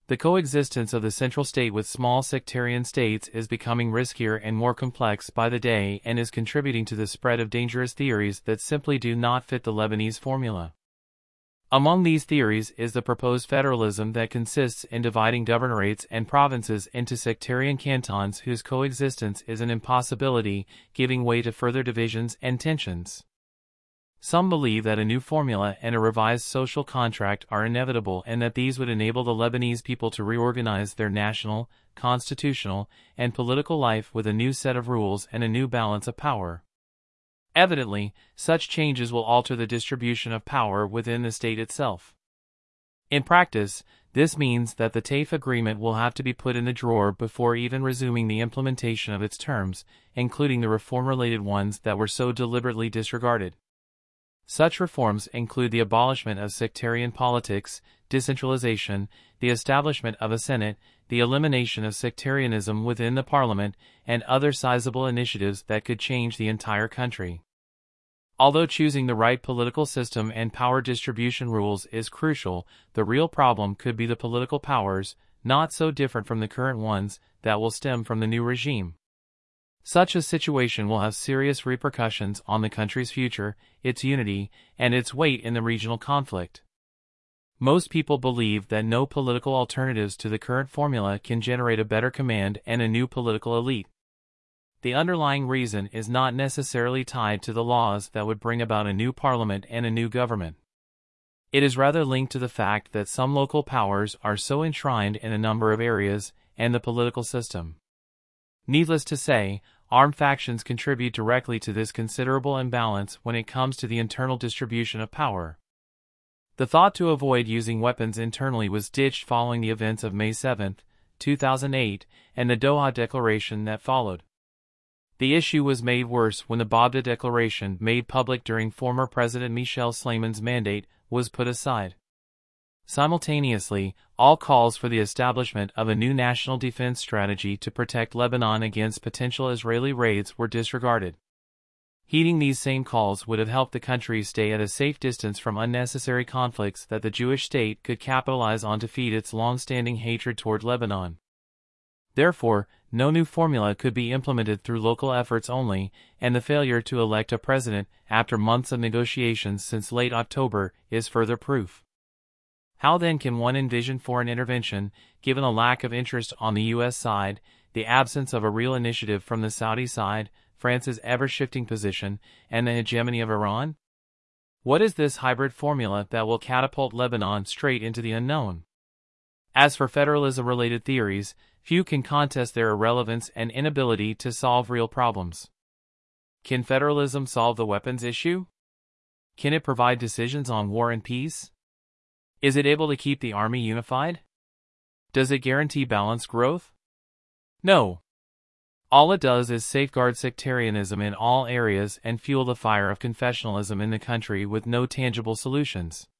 The coexistence of the central state with small sectarian states is becoming riskier and more complex by the day and is contributing to the spread of dangerous theories that simply do not fit the Lebanese formula. Among these theories is the proposed federalism that consists in dividing governorates and provinces into sectarian cantons whose coexistence is an impossibility, giving way to further divisions and tensions. Some believe that a new formula and a revised social contract are inevitable and that these would enable the Lebanese people to reorganize their national, constitutional, and political life with a new set of rules and a new balance of power. Evidently, such changes will alter the distribution of power within the state itself. In practice, this means that the TAIF agreement will have to be put in the drawer before even resuming the implementation of its terms, including the reform-related ones that were so deliberately disregarded. Such reforms include the abolishment of sectarian politics, decentralization, the establishment of a Senate, the elimination of sectarianism within the parliament, and other sizable initiatives that could change the entire country. Although choosing the right political system and power distribution rules is crucial, the real problem could be the political powers, not so different from the current ones, that will stem from the new regime. Such a situation will have serious repercussions on the country's future, its unity, and its weight in the regional conflict. Most people believe that no political alternatives to the current formula can generate a better command and a new political elite. The underlying reason is not necessarily tied to the laws that would bring about a new parliament and a new government. It is rather linked to the fact that some local powers are so enshrined in a number of areas, and the political system. Needless to say, armed factions contribute directly to this considerable imbalance when it comes to the internal distribution of power. The thought to avoid using weapons internally was ditched following the events of May 7, 2008, and the Doha Declaration that followed. The issue was made worse when the Babda Declaration, made public during former President Michel Sleiman's mandate, was put aside. Simultaneously, all calls for the establishment of a new national defense strategy to protect Lebanon against potential Israeli raids were disregarded. Heeding these same calls would have helped the country stay at a safe distance from unnecessary conflicts that the Jewish state could capitalize on to feed its long-standing hatred toward Lebanon. Therefore, no new formula could be implemented through local efforts only, and the failure to elect a president after months of negotiations since late October is further proof. How then can one envision foreign intervention, given a lack of interest on the U.S. side, the absence of a real initiative from the Saudi side, France's ever-shifting position, and the hegemony of Iran? What is this hybrid formula that will catapult Lebanon straight into the unknown? As for federalism-related theories, few can contest their irrelevance and inability to solve real problems. Can federalism solve the weapons issue? Can it provide decisions on war and peace? Is it able to keep the army unified? Does it guarantee balanced growth? No. All it does is safeguard sectarianism in all areas and fuel the fire of confessionalism in the country with no tangible solutions.